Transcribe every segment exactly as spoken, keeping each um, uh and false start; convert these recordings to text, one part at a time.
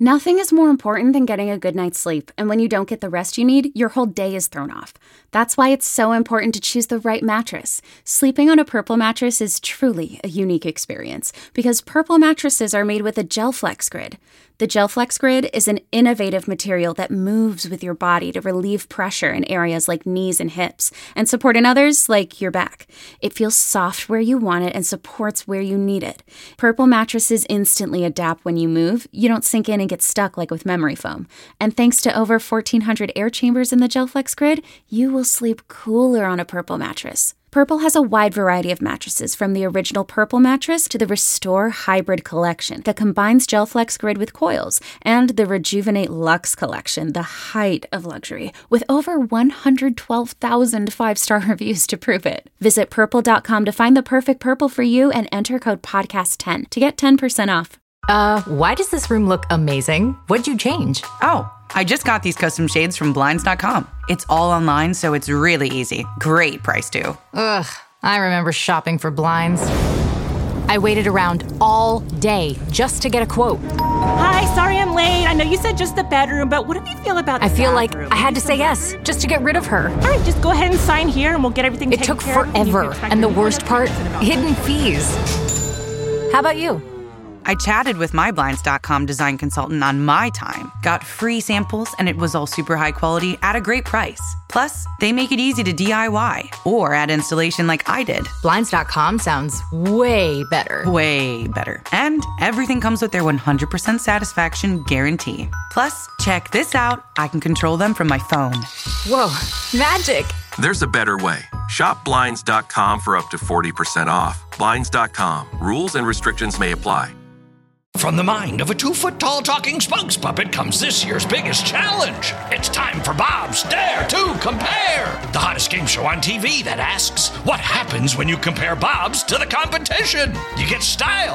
Nothing is more important than getting a good night's sleep, and when you don't get the rest you need, your whole day is thrown off. That's why it's so important to choose the right mattress. Sleeping on a Purple mattress is truly a unique experience, because Purple mattresses are made with a GelFlex Grid. The GelFlex Grid is an innovative material that moves with your body to relieve pressure in areas like knees and hips, and support in others like your back. It feels soft where you want it and supports where you need it. Purple mattresses instantly adapt when you move. You don't sink in and get stuck like with memory foam. And thanks to over fourteen hundred air chambers in the GelFlex Grid, you will sleep cooler on a Purple mattress. Purple has a wide variety of mattresses, from the original Purple mattress to the Restore Hybrid collection that combines GelFlex Grid with coils, and the Rejuvenate Luxe collection, the height of luxury, with over one hundred twelve thousand five-star reviews to prove it. Visit purple dot com to find the perfect Purple for you and enter code podcast ten to get ten percent off. Uh, why does this room look amazing? What'd you change? Oh, I just got these custom shades from Blinds dot com. It's all online, so it's really easy. Great price, too. Ugh, I remember shopping for blinds. I waited around all day just to get a quote. Hi, sorry I'm late. I know you said just the bedroom, but what do you feel about the I feel bathroom? like I had to say yes just to get rid of her. All right, just go ahead and sign here and we'll get everything It taken took care of. forever, and the worst part, hidden fees. How about you? I chatted with my Blinds dot com design consultant on my time, got free samples, and it was all super high quality at a great price. Plus, they make it easy to D I Y or add installation like I did. Blinds dot com sounds way better. Way better. And everything comes with their one hundred percent satisfaction guarantee. Plus, check this out. I can control them from my phone. Whoa, magic. There's a better way. Shop Blinds dot com for up to forty percent off. Blinds dot com. Rules and restrictions may apply. From the mind of a two-foot-tall talking spokes puppet comes this year's biggest challenge. It's time for Bob's Dare to Compare, the hottest game show on T V that asks, what happens when you compare Bob's to the competition? You get style.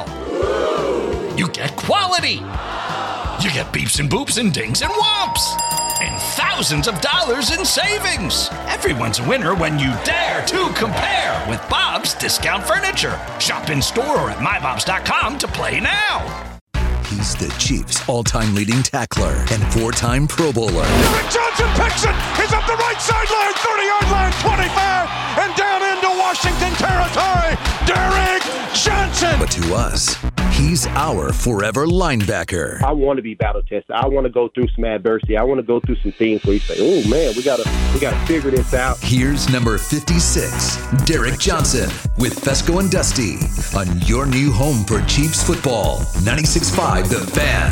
You get quality. You get beeps and boops and dings and whomps. And thousands of dollars in savings. Everyone's a winner when you dare to compare with Bob's Discount Furniture. Shop in store or at my bobs dot com to play now. He's the Chiefs' all-time leading tackler and four-time Pro Bowler. Derek Johnson picks it. He's up the right sideline, thirty-yard line, twenty-five, and down into Washington territory. Derek Johnson. But to us, he's our forever linebacker. I want to be battle tested. I want to go through some adversity. I want to go through some things where you say, "Oh man, we gotta, we gotta figure this out." Here's number fifty-six, Derek Johnson, with Fesco and Dusty on your new home for Chiefs football, ninety-six point five The Fan.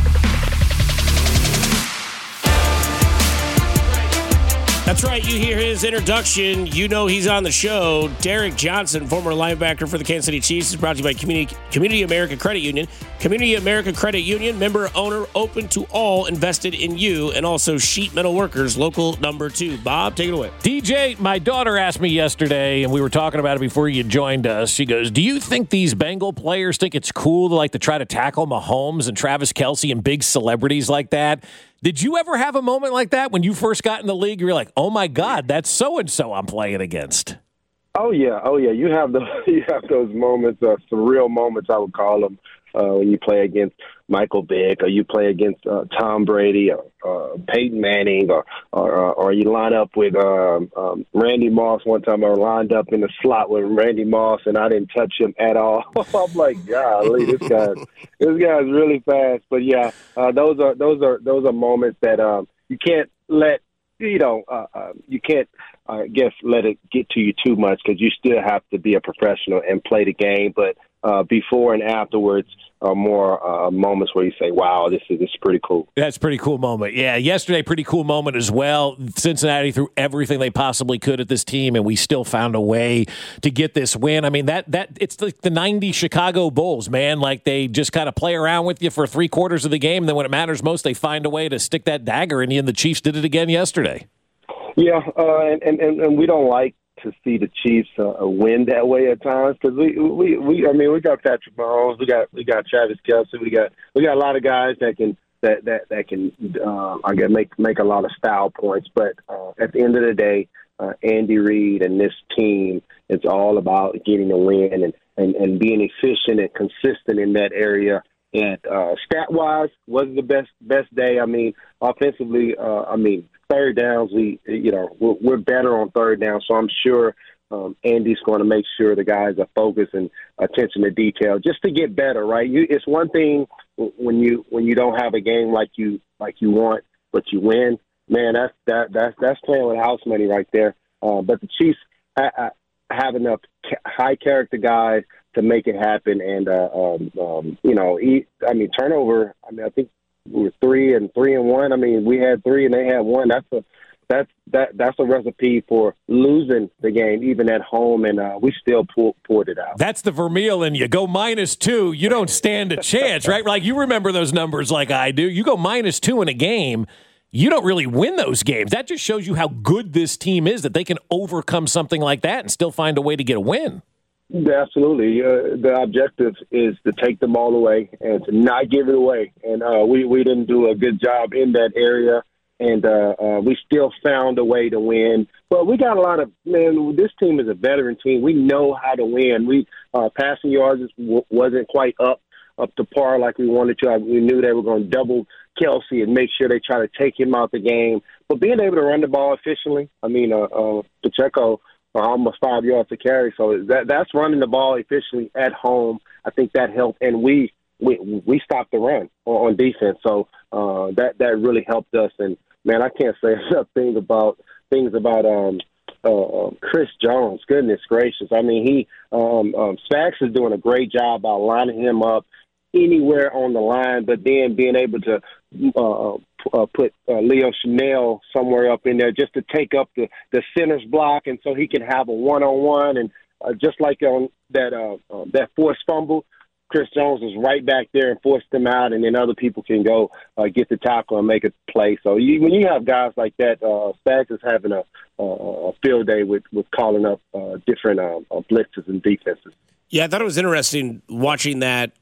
That's right. You hear his introduction. You know he's on the show. Derek Johnson, former linebacker for the Kansas City Chiefs, is brought to you by Community, Community America Credit Union. Community America Credit Union, member owner, open to all, invested in you, and also Sheet Metal Workers, local number two. Bob, take it away. D J, my daughter asked me yesterday, and we were talking about it before you joined us. She goes, do you think these Bengal players think it's cool to like to try to tackle Mahomes and Travis Kelce and big celebrities like that? Did you ever have a moment like that when you first got in the league? You were like, oh, my God, that's so-and-so I'm playing against. Oh, yeah. Oh, yeah. You have those, you have those moments, uh, surreal moments, I would call them, uh, when you play against Michael Vick or you play against uh, Tom Brady or uh, Peyton Manning or, or or you line up with um, um, Randy Moss. One time I lined up in the slot with Randy Moss, and I didn't touch him at all. I'm like, golly, this guy, this guy's really fast. But, yeah, uh, those are those are those are moments that um, you can't let, you know, uh, uh, you can't, I guess, let it get to you too much because you still have to be a professional and play the game. But uh, before and afterwards, Uh, more uh, moments where you say, wow, this is, this is pretty cool. That's a pretty cool moment. Yeah, yesterday, pretty cool moment as well. Cincinnati threw everything they possibly could at this team, and we still found a way to get this win. I mean, that that it's like the nineties Chicago Bulls, man. Like, they just kind of play around with you for three quarters of the game, and then when it matters most, they find a way to stick that dagger in you, and the Chiefs did it again yesterday. Yeah, uh, and, and, and we don't like to see the Chiefs uh, win that way at times because we, we we I mean we got Patrick Mahomes, we got we got Travis Kelce, we got we got a lot of guys that can that that that can uh, I guess make make a lot of style points. But uh, at the end of the day, uh, Andy Reid and this team, it's all about getting a win and, and, and being efficient and consistent in that area. And uh, stat-wise, wasn't the best best day. I mean, offensively, uh, I mean, third downs, we you know we're, we're better on third down. So I'm sure um, Andy's going to make sure the guys are focused and attention to detail just to get better. Right? You, it's one thing when you when you don't have a game like you like you want, but you win. Man, that's that that's that's playing with house money right there. Uh, but the Chiefs I, I have enough ca- high character guys to make it happen, and uh, um, um, you know, he, I mean, turnover. I mean, I think we were three and three and one. I mean, we had three and they had one. That's a that's that that's a recipe for losing the game, even at home, and uh, we still pull, pulled it out. That's the Vermeil in you. Go minus two, you don't stand a chance, right? Like you remember those numbers like I do. You go minus two in a game, you don't really win those games. That just shows you how good this team is, that they can overcome something like that and still find a way to get a win. Absolutely. Uh, the objective is to take the ball away and to not give it away. And uh, we, we didn't do a good job in that area, and uh, uh, we still found a way to win. But we got a lot of – man, this team is a veteran team. We know how to win. We uh, passing yards w- wasn't quite up up to par like we wanted to. We knew they were going to double Kelsey and make sure they try to take him out the game. But being able to run the ball efficiently, I mean, uh, uh, Pacheco – almost five yards to carry. So that that's running the ball efficiently at home. I think that helped. And we we, we stopped the run on, on defense. So uh, that, that really helped us. And, man, I can't say enough things about, things about um, uh, Chris Jones. Goodness gracious. I mean, he um, um, Spags is doing a great job by lining him up anywhere on the line, but then being able to uh, uh, put uh, Leo Chanel somewhere up in there just to take up the, the center's block, and so he can have a one-on-one. And uh, just like on that uh, uh, that forced fumble, Chris Jones is right back there and forced him out, and then other people can go uh, get the tackle and make a play. So you, when you have guys like that, uh, Spags is having a, a field day with, with calling up uh, different uh, blitzes and defenses. Yeah, I thought it was interesting watching that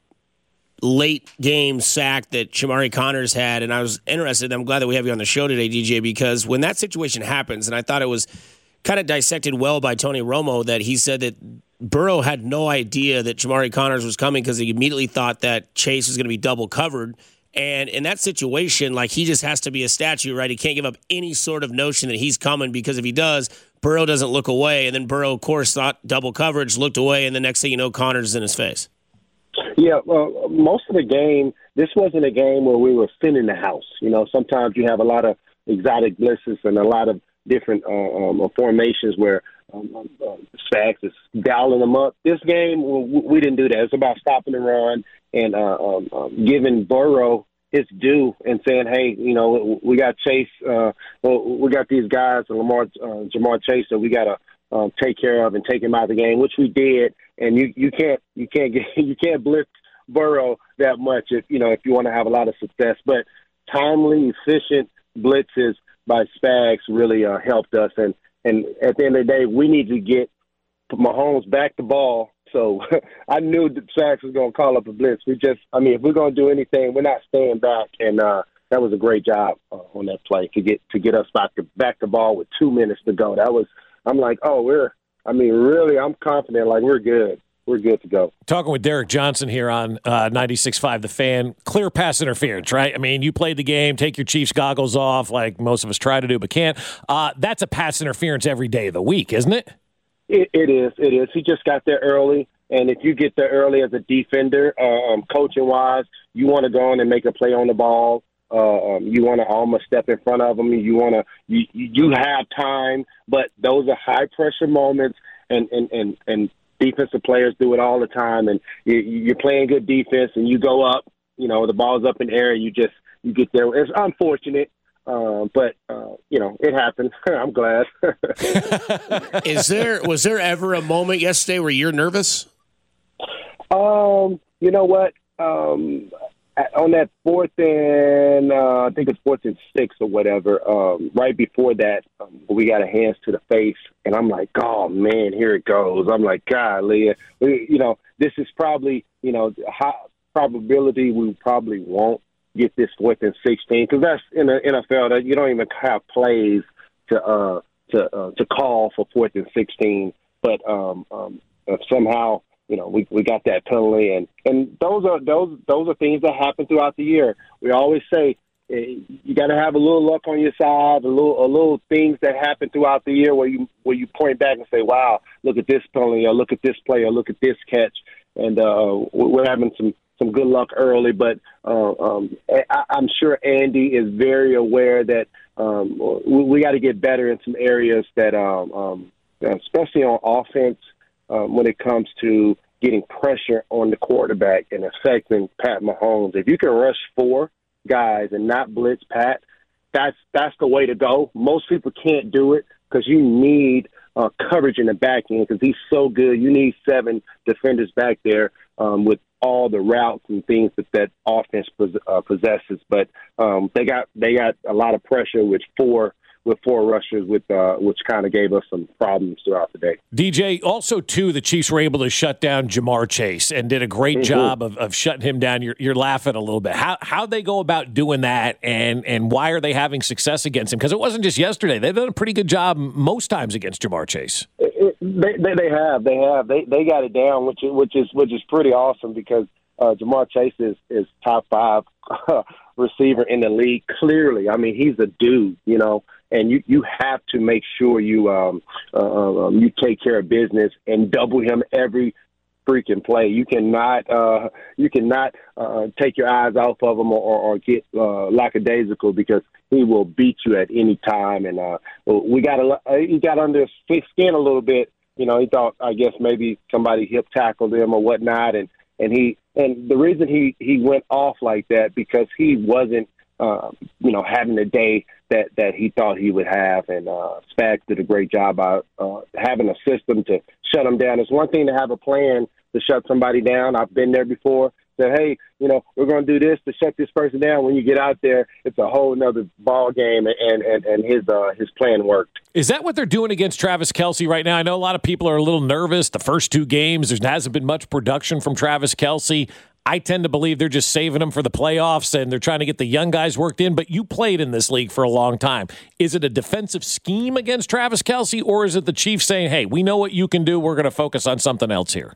late game sack that Shamari Connors had, and I was interested. I'm glad that we have you on the show today, D J, because when that situation happens, and I thought it was kind of dissected well by Tony Romo, that he said that Burrow had no idea that Shamari Connors was coming because he immediately thought that Chase was going to be double covered. And in that situation, like, he just has to be a statue, right? He can't give up any sort of notion that he's coming, because if he does, Burrow doesn't look away. And then Burrow, of course, thought double coverage, looked away, and the next thing you know, Connors is in his face. Yeah, well, most of the game, this wasn't a game where we were thinning the house. You know, sometimes you have a lot of exotic blitzes and a lot of different uh, um, formations where um, uh, Spags is dialing them up. This game, we, we didn't do that. It's about stopping the run and uh, um, um, giving Burrow his due and saying, hey, you know, we got Chase, uh, well, we got these guys, Lamar, uh, Jamar Chase, that we got to um, take care of and take him out of the game, which we did. And you, you can't you can't get you can't blitz Burrow that much if you know if you want to have a lot of success. But timely, efficient blitzes by Spags really uh, helped us. And and at the end of the day, we need to get Mahomes back the ball. So I knew that Spags was going to call up a blitz. We just, I mean, if we're going to do anything, we're not staying back. And uh, that was a great job uh, on that play to get to get us back to back the ball with two minutes to go. That was, I'm like, oh, we're. I mean, really, I'm confident, like, we're good. We're good to go. Talking with Derek Johnson here on uh, ninety-six point five The Fan. Clear pass interference, right? I mean, you played the game, take your Chiefs goggles off, like most of us try to do but can't. Uh, that's a pass interference every day of the week, isn't it? It, it is. It is. He just got there early, and if you get there early as a defender, um, coaching-wise, you want to go in and make a play on the ball. Uh, um, you want to almost step in front of them. You want to. You, you have time, but those are high-pressure moments, and, and, and, and defensive players do it all the time. And you, you're playing good defense, and you go up. You know, the ball's up in the air. You just you get there. It's unfortunate, uh, but uh, you know it happens. I'm glad. Is there was there ever a moment yesterday where you're nervous? Um, you know what? Um, on that fourth and uh, I think it's fourth and six or whatever. Um, right before that, um, we got a hands to the face, and I'm like, oh man, here it goes. I'm like, golly, we, you know, this is probably, you know, high probability we probably won't get this fourth and sixteen, because that's in the N F L that you don't even have plays to uh, to uh, to call for fourth and sixteen. But um, um, uh, somehow you know, we we got that penalty, and, and those are those those are things that happen throughout the year. We always say you got to have a little luck on your side, a little a little things that happen throughout the year where you where you point back and say, "Wow, look at this penalty, or look at this play, or look at this catch," and uh, we're having some. some good luck early, but uh, um, I, I'm sure Andy is very aware that um, we, we got to get better in some areas that, um, um, especially on offense, um, when it comes to getting pressure on the quarterback and affecting Pat Mahomes. If you can rush four guys and not blitz Pat, that's that's the way to go. Most people can't do it because you need uh, coverage in the back end because he's so good. You need seven defenders back there um, with all the routes and things that that offense uh, possesses, but um, they got they got a lot of pressure with four with four rushers, with uh, which kind of gave us some problems throughout the day. D J, also too, the Chiefs were able to shut down Jamar Chase and did a great mm-hmm. job of, of shutting him down. You're, you're laughing a little bit. How how'd they go about doing that, and and why are they having success against him? Because it wasn't just yesterday; they've done a pretty good job most times against Jamar Chase. It, it, they, they they have they have they they got it down, which is, which is which is pretty awesome because uh, Jamar Chase is is top five receiver in the league. Clearly, I mean he's a dude, you know. And you, you have to make sure you um, uh, um, you take care of business and double him every freaking play. You cannot uh, you cannot uh, take your eyes off of him or, or get uh, lackadaisical because he will beat you at any time. And uh, we got a, he got under his skin a little bit. You know, he thought I guess maybe somebody hip tackled him or whatnot, and and he and the reason he, he went off like that because he wasn't. Uh, you know, having the day that, that he thought he would have. And uh, Spags did a great job by uh, having a system to shut him down. It's one thing to have a plan to shut somebody down. I've been there before. Say, hey, you know, we're going to do this to shut this person down. When you get out there, it's a whole nother ball game, and, and, and his uh, his plan worked. Is that what they're doing against Travis Kelce right now? I know a lot of people are a little nervous. The first two games, there hasn't been much production from Travis Kelce. I tend to believe they're just saving them for the playoffs and they're trying to get the young guys worked in, but you played in this league for a long time. Is it a defensive scheme against Travis Kelce, or is it the Chiefs saying, hey, we know what you can do, we're going to focus on something else here?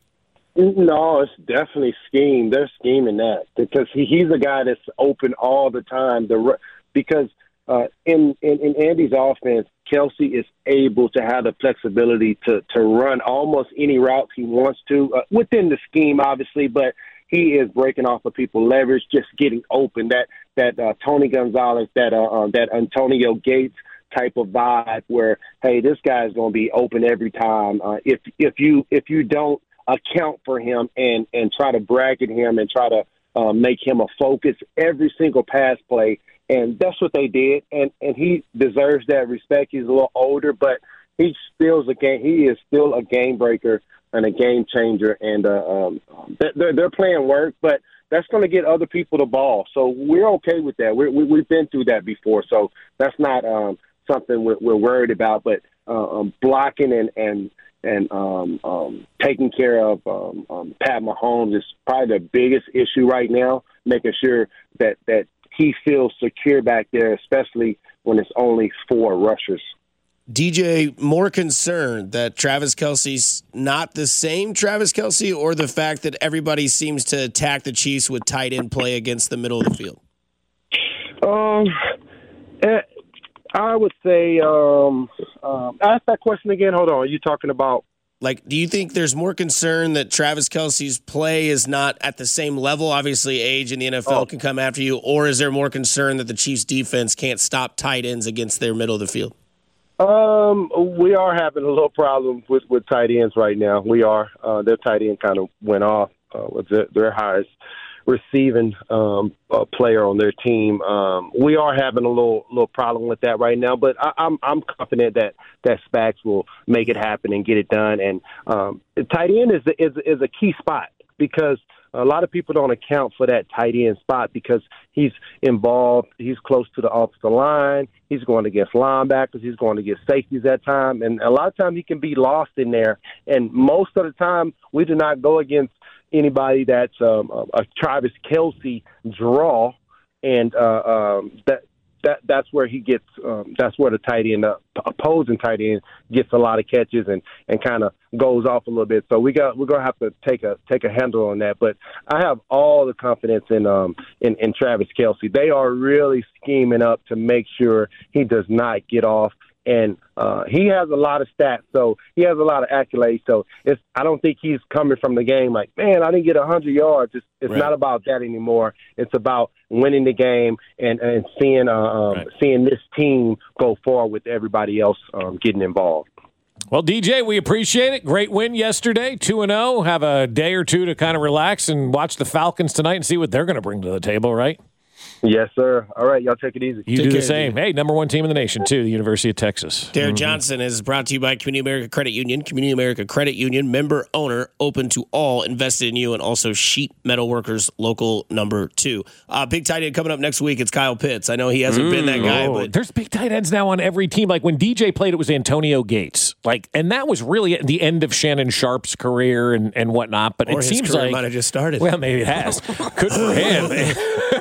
No, it's definitely scheme. They're scheming that because he, he's a guy that's open all the time. The, because uh, in, in, in Andy's offense, Kelce is able to have the flexibility to, to run almost any routes he wants to, uh, within the scheme, obviously, but he is breaking off of people's leverage, just getting open. That that uh, Tony Gonzalez, that uh, uh, that Antonio Gates type of vibe, where hey, this guy is going to be open every time. Uh, if if you if you don't account for him and and try to bracket him and try to uh, make him a focus every single pass play, and that's what they did. And and he deserves that respect. He's a little older, but he still's a game. He is still a game breaker and a game changer, and uh, um, they're, they're playing work, but that's going to get other people the ball. So we're okay with that. We're, we, we've been through that before, so that's not um, something we're, we're worried about. But uh, um, blocking and and and um, um, taking care of um, um, Pat Mahomes is probably the biggest issue right now. Making sure that that he feels secure back there, especially when it's only four rushers. D J, more concerned that Travis Kelce's not the same Travis Kelce, or the fact that everybody seems to attack the Chiefs with tight end play against the middle of the field? Um, I would say, um, um, ask that question again. Hold on. Are you talking about? Like, do you think there's more concern that Travis Kelce's play is not at the same level? Obviously, age in the N F L oh. can come after you. Or is there more concern that the Chiefs' defense can't stop tight ends against their middle of the field? Um, we are having a little problem with, with tight ends right now. We are. Uh, their tight end kind of went off uh, with their, their highest receiving um, uh, player on their team. Um, we are having a little little problem with that right now, but I, I'm I'm confident that that Spags will make it happen and get it done. And um, tight end is is is a key spot because a lot of people don't account for that tight end spot because he's involved. He's close to the offensive line. He's going against linebackers. He's going against safeties at time. And a lot of times he can be lost in there. And most of the time we do not go against anybody that's um, a Travis Kelce draw. And uh, um, that that that's where he gets. Um, that's where the tight end, uh, opposing tight end, gets a lot of catches and, and kind of goes off a little bit. So we got we're gonna have to take a take a handle on that. But I have all the confidence in um in, in Travis Kelce. They are really scheming up to make sure he does not get off. And uh, he has a lot of stats, so he has a lot of accolades. So it's I don't think he's coming from the game like, man, I didn't get one hundred yards. It's, it's right. not about that anymore. It's about winning the game and, and seeing uh, um, right. seeing this team go forward with everybody else um, getting involved. Well, D J, we appreciate it. Great win yesterday, two and oh. Have a day or two to kind of relax and watch the Falcons tonight and see what they're going to bring to the table, right? Yes, sir. All right, y'all take it easy. You take do care, the same. Dude. Hey, number one team in the nation, too, the University of Texas. Derek mm-hmm. Johnson is brought to you by Community America Credit Union. Community America Credit Union, member owner, open to all, invested in you, and also Sheet Metal Workers, local number two. Uh, big tight end coming up next week. It's Kyle Pitts. I know he hasn't mm, been that guy, oh, but there's big tight ends now on every team. Like when D J played, it was Antonio Gates. Like, and that was really at the end of Shannon Sharp's career and, and whatnot. But or it his seems career like might have just started. Well, maybe it has. Good for him.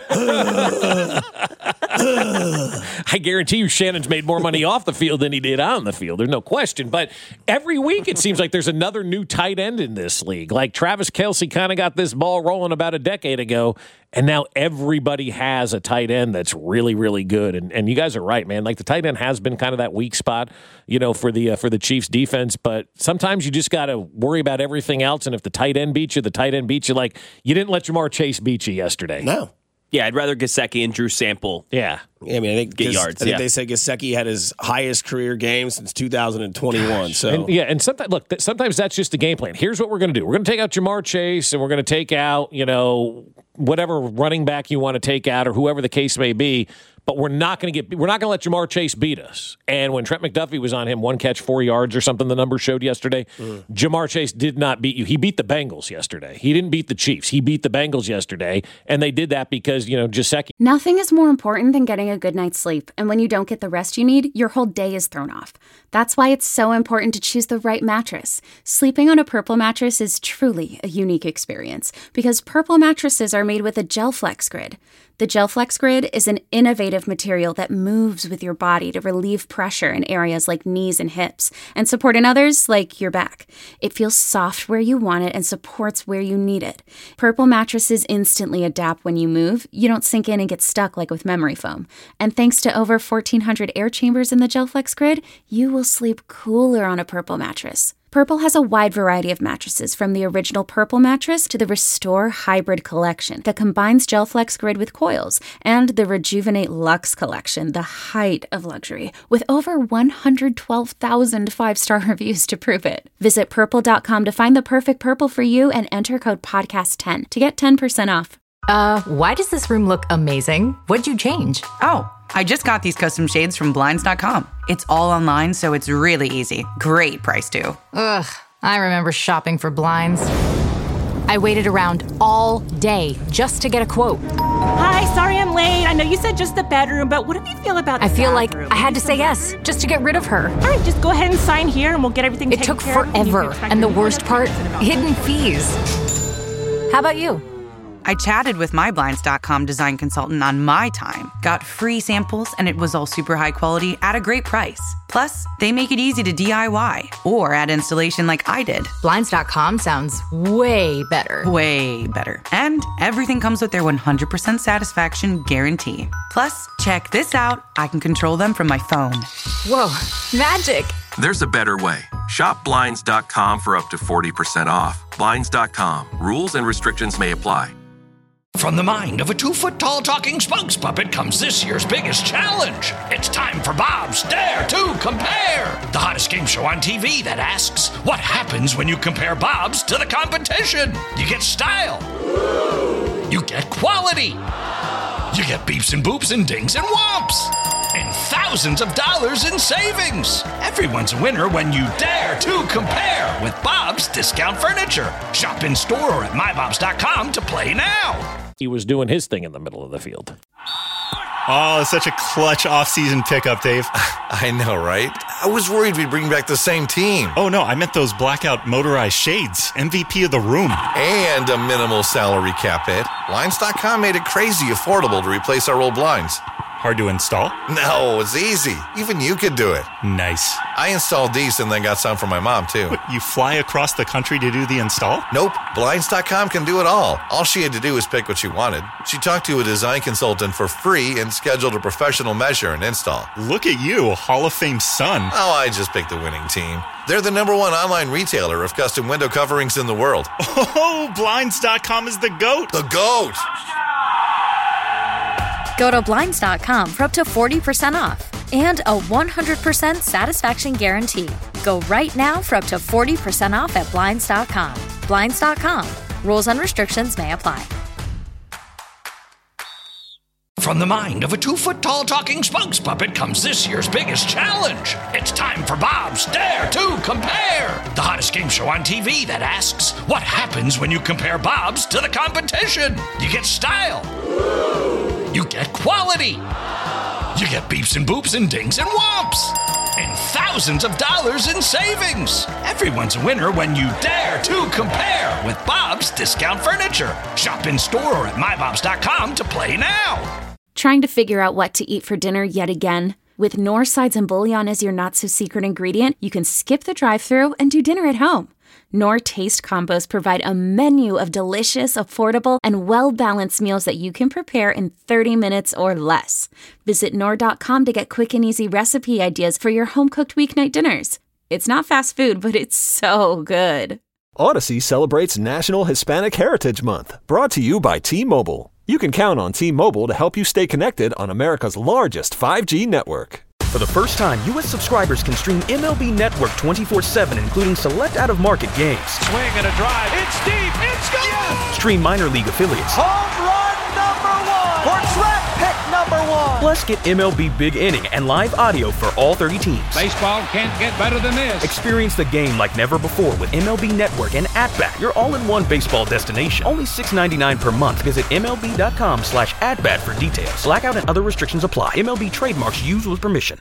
I guarantee you Shannon's made more money off the field than he did on the field. There's no question. But every week it seems like there's another new tight end in this league. Like Travis Kelce kind of got this ball rolling about a decade ago, and now everybody has a tight end that's really, really good. And and you guys are right, man. Like the tight end has been kind of that weak spot, you know, for the uh, for the Chiefs defense. But sometimes you just got to worry about everything else. And if the tight end beats you, the tight end beats you. Like you didn't let Jamar Chase beat you yesterday. No. Yeah, I'd rather Gesicki and Drew Sample. Yeah. Yeah, I mean, I think get Gis- yards. I think yeah. they said Gesicki had his highest career game since two thousand twenty-one. Gosh. So and, yeah, and sometimes look, th- sometimes that's just the game plan. Here's what we're going to do: we're going to take out Jamar Chase, and we're going to take out, you know, whatever running back you want to take out, or whoever the case may be. But we're not going to get we're not going to let Jamar Chase beat us. And when Trent McDuffie was on him, one catch, four yards or something, the numbers showed yesterday, mm. Jamar Chase did not beat you. He beat the Bengals yesterday. He didn't beat the Chiefs. He beat the Bengals yesterday, and they did that because, you know, Gesicki. Nothing is more important than getting a good night's sleep. And when you don't get the rest you need, your whole day is thrown off. That's why it's so important to choose the right mattress. Sleeping on a Purple mattress is truly a unique experience because Purple mattresses are made with a GelFlex Grid. The GelFlex Grid is an innovative material that moves with your body to relieve pressure in areas like knees and hips and support in others like your back. It feels soft where you want it and supports where you need it. Purple mattresses instantly adapt when you move. You don't sink in and get stuck like with memory foam. And thanks to over fourteen hundred air chambers in the GelFlex Grid, you will sleep cooler on a Purple mattress. Purple has a wide variety of mattresses, from the original Purple mattress to the Restore Hybrid collection that combines GelFlex Grid with coils, and the Rejuvenate Luxe collection, the height of luxury, with over one hundred twelve thousand five-star reviews to prove it. Visit purple dot com to find the perfect Purple for you and enter code podcast ten to get ten percent off. Uh, why does this room look amazing? What'd you change? Oh, I just got these custom shades from Blinds dot com. It's all online, so it's really easy. Great price, too. Ugh, I remember shopping for blinds. I waited around all day just to get a quote. Hi, sorry I'm late. I know you said just the bedroom, but what do you feel about the I feel bathroom? like I had to say yes just to get rid of her. All right, just go ahead and sign here and we'll get everything It taken took care of. forever, and the worst part, hidden fees. How about you? I chatted with my Blinds dot com design consultant on my time, got free samples, and it was all super high quality at a great price. Plus, they make it easy to D I Y or add installation like I did. Blinds dot com sounds way better. Way better. And everything comes with their one hundred percent satisfaction guarantee. Plus, check this out. I can control them from my phone. Whoa, magic. There's a better way. Shop Blinds dot com for up to forty percent off. Blinds dot com. Rules and restrictions may apply. From the mind of a two-foot-tall talking spokes puppet comes this year's biggest challenge. It's time for Bob's Dare to Compare, the hottest game show on T V that asks, what happens when you compare Bob's to the competition? You get style. You get quality. You get beeps and boops and dings and whomps. And thousands of dollars in savings. Everyone's a winner when you dare to compare with Bob's Discount Furniture. Shop in store or at my bobs dot com to play now. He was doing his thing in the middle of the field. Oh, such a clutch off-season pickup, Dave. I know, right? I was worried we'd bring back the same team. Oh, no, I meant those blackout motorized shades. M V P of the room. And a minimal salary cap hit. Blinds dot com made it crazy affordable to replace our old blinds. Hard to install? No, it's easy. Even you could do it. Nice. I installed these and then got some for my mom, too. What, you fly across the country to do the install? Nope. Blinds dot com can do it all. All she had to do was pick what she wanted. She talked to a design consultant for free and scheduled a professional measure and install. Look at you, a Hall of Fame son. Oh, I just picked the winning team. They're the number one online retailer of custom window coverings in the world. Oh, Blinds dot com is the GOAT. The GOAT! Go to Blinds dot com for up to forty percent off and a one hundred percent satisfaction guarantee. Go right now for up to forty percent off at Blinds dot com. Blinds dot com. Rules and restrictions may apply. From the mind of a two-foot-tall talking spokes puppet comes this year's biggest challenge. It's time for Bob's Dare to Compare, the hottest game show on T V that asks, what happens when you compare Bob's to the competition? You get style. You get quality. You get beeps and boops and dings and whomps. And thousands of dollars in savings. Everyone's a winner when you dare to compare with Bob's Discount Furniture. Shop in store or at my bobs dot com to play now. Trying to figure out what to eat for dinner yet again? With Knorr sides and bouillon as your not-so-secret ingredient, you can skip the drive-thru and do dinner at home. Knorr Taste Combos provide a menu of delicious, affordable, and well-balanced meals that you can prepare in thirty minutes or less. Visit Knorr dot com to get quick and easy recipe ideas for your home-cooked weeknight dinners. It's not fast food, but it's so good. Odyssey celebrates National Hispanic Heritage Month, brought to you by T-Mobile. You can count on T-Mobile to help you stay connected on America's largest five G network. For the first time, U S subscribers can stream M L B Network twenty-four seven, including select out-of-market games. Swing and a drive. It's deep. It's gone. Yes! Stream minor league affiliates. Home run number one. For draft pick number one. Plus, get M L B Big Inning and live audio for all thirty teams. Baseball can't get better than this. Experience the game like never before with M L B Network and At-Bat, your all-in-one baseball destination. Only six ninety-nine per month. Visit M L B dot com slash at bat for details. Blackout and other restrictions apply. M L B trademarks used with permission.